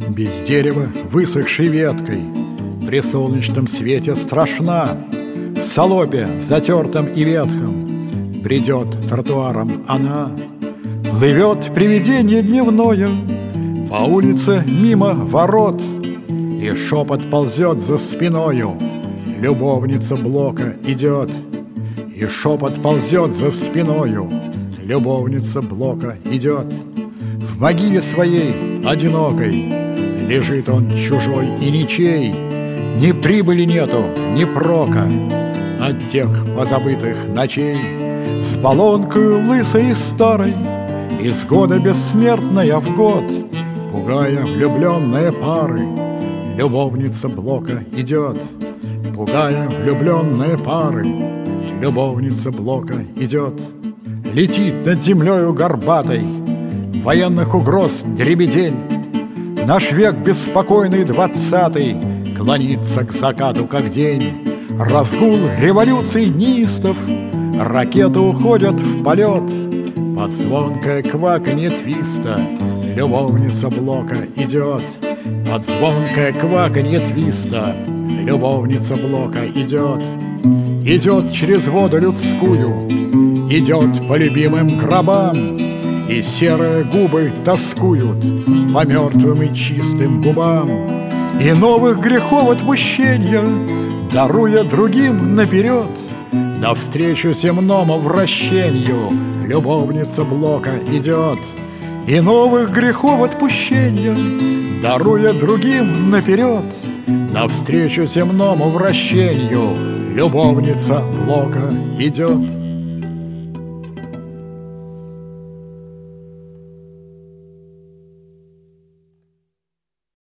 Без дерева, высохшей веткой, при солнечном свете страшна. В салопе, затертом и ветхом, бредет тротуаром она. Плывет привидение дневное по улице мимо ворот, и шепот ползет за спиною. Любовница Блока идет, и шепот ползет за спиною. Любовница Блока идет. В могиле своей одинокой лежит он чужой и ничей. Ни прибыли нету, ни прока от тех позабытых ночей. С баллонкою лысой и старой, из года бессмертная в год, пугая влюбленные пары, любовница Блока идет. Пугая влюбленные пары, любовница Блока идет. Летит над землею горбатой военных угроз дребедень. Наш век беспокойный 20-й клонится к закату, как день. Разгул революций неистов, ракеты уходят в полет. Под звонкое кваканье твиста любовница Блока идет. Под звонкое кваканье твиста любовница Блока идет. Идет через воду людскую, идет по любимым гробам, и серые губы тоскуют по мертвым и чистым губам. И новых грехов отпущения даруя другим наперед, навстречу земному вращению любовница Блока идет. И новых грехов отпущения даруя другим наперед, навстречу земному вращению любовница Блока идет.